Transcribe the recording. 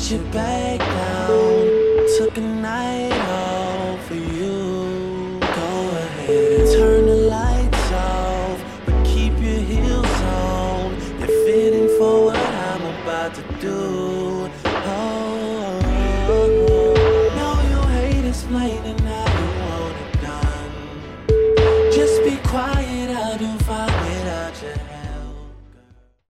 let you back down. Took a night off for you. Go ahead and turn the lights off, but keep your heels on. You're fitting for what I'm about to do. Oh, now you hate explaining how you want it done. Just be quiet